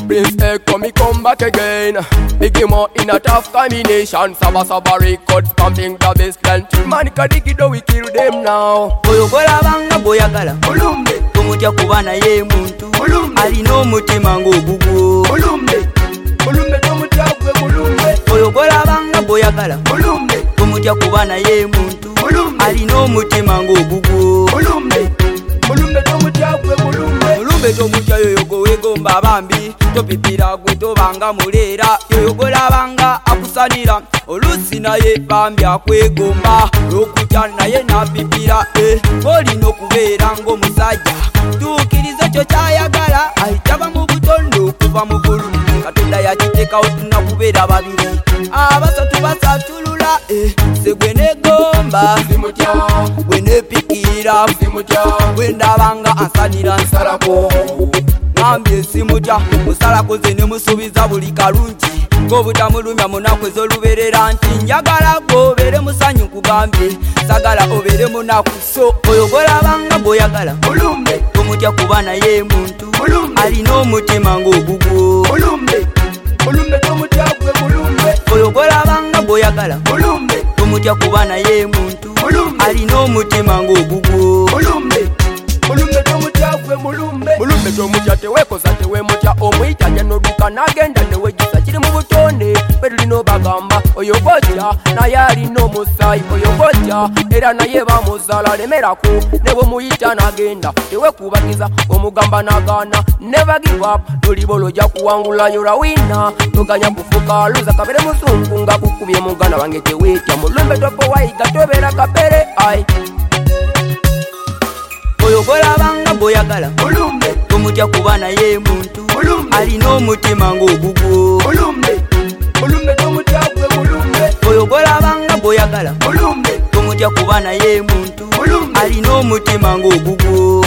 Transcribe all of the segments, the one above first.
Prince Echo, me come back again. Big him out in a tough combination. Saba Saba record, stamping the best land. Manika digi do we kill them now. Oyogola banga boyagala Mulumbe Tomutya kubana ye muntu Mulumbe alina omutima ng'ogugu Mulumbe Mulumbe tomutya gwe mulumbe. Oyogola banga boyagala Mulumbe Tomutya kubana ye muntu Mulumbe alina omutima ng'ogugu Mulumbe Mulumbe tomutya gwe mulumbe. Mulumbe tomutya yoyogo wegomba bambi topipira gwe tobanga muleera yoyogola banga akusanira oluusi naye bambi akwegomba olwokutya naye napipira olina okubeera ng'omusajja tuukiriza ekyo kyayagala ayitaba mu butondo okuva mu bulumbe katonda yakiteekawo tunakubeera babiri abasatu basatulula segwe negomba gwe nepikira gwe ndabanga ansanira nsalako ngambye simutya musalako ze ne musuubiza buli kalungi ng'obutamulumya munaku ez'oluberera nti njagala gwobeere musanyu nkugambye sagala obeere munaku so oyogola banga bw'oyagala tomutya kuba naye muntu alina omutima ng'ogugu oyogola banga bw'oyagala tomutya kuba naye muntu alina omutima ng'ogugu mulumbe tomutya tewekoza tewemutya omuyitanya n'oluka n'agenda newegisa kiri mu butonde betulina obagamba oyo gojja naye alina omusaayi oyo gojja era naye bamuzaala lemerako ne bwe muyita n'agenda tewekubagiza omugamba n'agaana never give up tolibolo ojja kuwangulayo lawina toganya kufuuka luza kabere musungu nga kukubye muganda wange teweetya mulumbe topowayiga tobeera kapere ai oyogola banga bw'oyagala tomutya kuba naye muntu alina omutima ng'ogugu oyogola banga bw'oyagala tomutya kuba naye muntu alina omutima ng'ogugu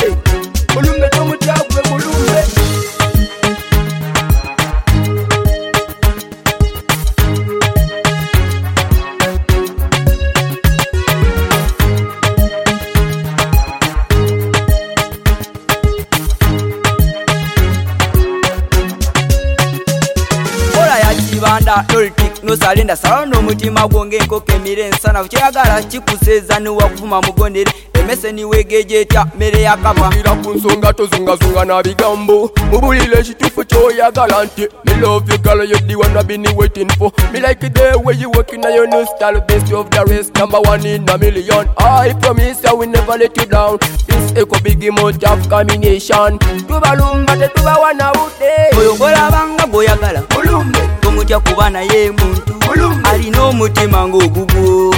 Banda Loltik no salenda sala n'omutima gwonge enkoko emire ensanafu kyeyagala kikuseeza niwakuvuma mugondere emese niweegeja etya mmere yakapa ira ku nsonga tozungazunga na bigambo mubulire ekituufu kyoyagala nti me love you girl you're the one I've been waiting for me like the way you working on your new style best of the rest number one in a million I promise I will never let you down this echo big amount of combination tubalumba tetubawana budde oyogola banga bw'oyagala tomutya kuba naye muntu alina omutima ng'ogugu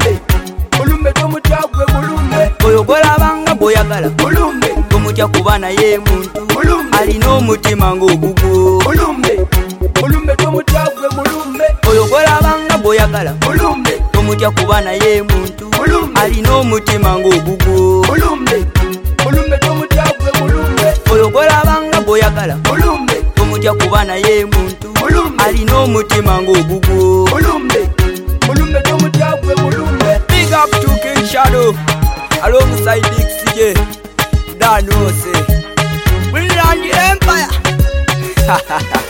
oyogola banga bw'oyagala tomutya kuba naye muntu alina omutima ng'ogugu oyogola banga bw'oyagala tomutya kuba naye muntu alina omutima ng'ogugu oyogola banga bw'oyagala tomutya kuba naye muntu alina omutima ng'ogugu big up to King Shadow alongside XJ Danose we run the empire